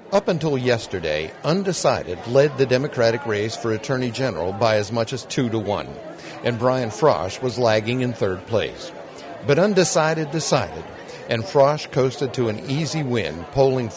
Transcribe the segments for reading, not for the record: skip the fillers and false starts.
Up until yesterday, undecided led the Democratic race for Attorney General by as much as 2-1, and Brian Frosh was lagging in third place. But undecided decided, and Frosh coasted to an easy win, polling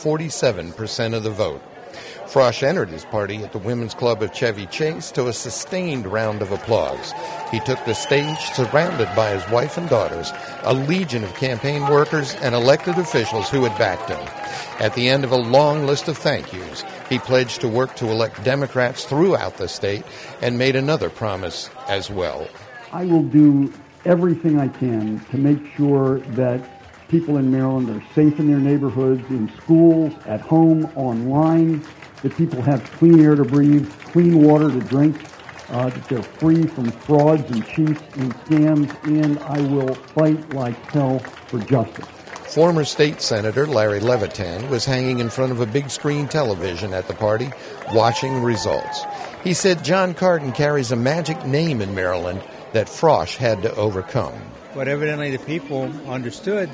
47% of the vote. Frosh entered his party at the Women's Club of Chevy Chase to a sustained round of applause. He took the stage surrounded by his wife and daughters, a legion of campaign workers and elected officials who had backed him. At the end of a long list of thank yous, he pledged to work to elect Democrats throughout the state and made another promise as well. I will do everything I can to make sure that people in Maryland are safe in their neighborhoods, in schools, at home, online, that people have clean air to breathe, clean water to drink, that they're free from frauds and cheats and scams, and I will fight like hell for justice. Former state senator Larry Levitan was hanging in front of a big screen television at the party, watching results. He said John Cardin carries a magic name in Maryland that Frosh had to overcome. But evidently the people understood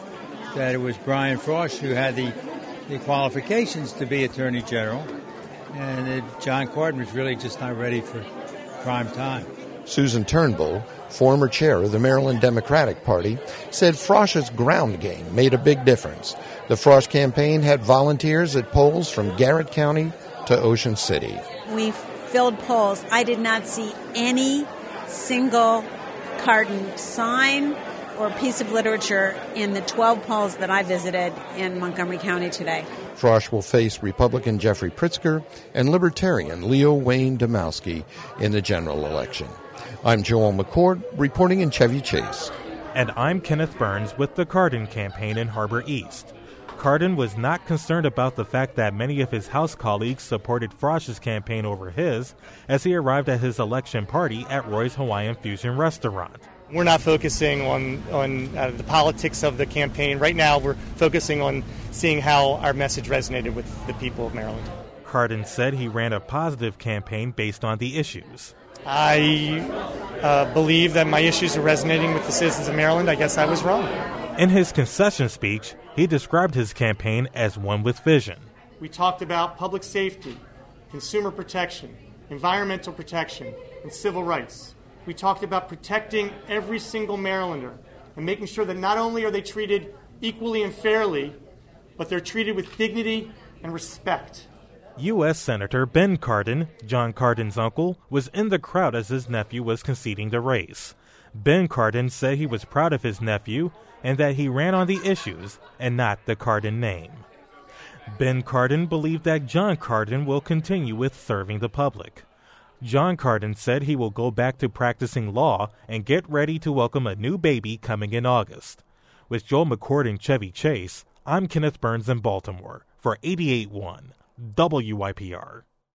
that it was Brian Frosh who had the qualifications to be Attorney General, and that John Cardin was really just not ready for prime time. Susan Turnbull, former chair of the Maryland Democratic Party, said Frosh's ground game made a big difference. The Frosh campaign had volunteers at polls from Garrett County to Ocean City. We filled polls. I did not see any single Cardin sign or piece of literature in the 12 polls that I visited in Montgomery County today. Frosh will face Republican Jeffrey Pritzker and Libertarian Leo Wayne Domowski in the general election. I'm Joel McCord, reporting in Chevy Chase. And I'm Kenneth Burns with the Cardin campaign in Harbor East. Cardin was not concerned about the fact that many of his House colleagues supported Frosh's campaign over his as he arrived at his election party at Roy's Hawaiian Fusion restaurant. We're not focusing on the politics of the campaign. Right now, we're focusing on seeing how our message resonated with the people of Maryland. Cardin said he ran a positive campaign based on the issues. I believe that my issues are resonating with the citizens of Maryland. I guess I was wrong. In his concession speech, he described his campaign as one with vision. We talked about public safety, consumer protection, environmental protection, and civil rights. We talked about protecting every single Marylander and making sure that not only are they treated equally and fairly, but they're treated with dignity and respect. U.S. Senator Ben Cardin, John Cardin's uncle, was in the crowd as his nephew was conceding the race. Ben Cardin said he was proud of his nephew and that he ran on the issues and not the Cardin name. Ben Cardin believed that John Cardin will continue with serving the public. John Cardin said he will go back to practicing law and get ready to welcome a new baby coming in August. With Joel McCord in Chevy Chase, I'm Kenneth Burns in Baltimore for 88.1 WYPR.